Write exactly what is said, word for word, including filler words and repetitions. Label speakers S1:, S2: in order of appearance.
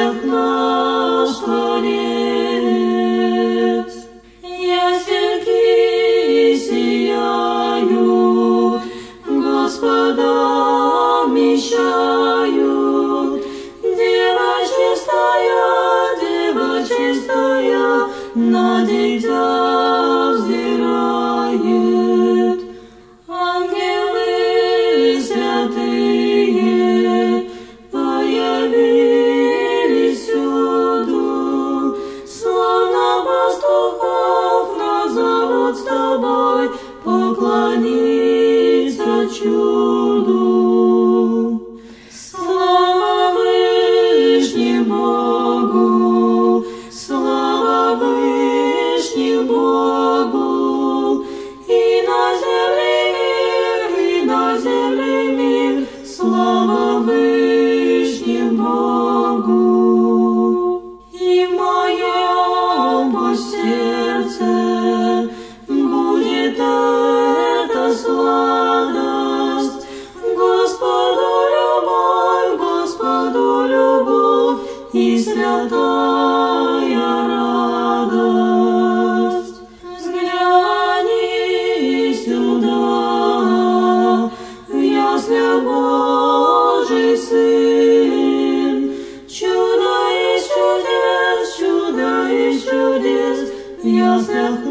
S1: яслях наш Творец. Ясельки сияют, Господа вмещают. Дева чистая, Дева чистая, на дитя взирает. Ангелы святые появились всюду, словно пастухов назовут с тобой поклониться чуду. Слава Вышнему Богу, слава Вышнему Богу, и на земле мир, и на земле мир, слава Вышнему Богу. И в моем пусть сердце будет эта сладость, Господу любовь, Господу любовь и святая радость. Взгляни сюда, в яслях Божий Сын, чудо из чудес, чудо из чудес, в яслях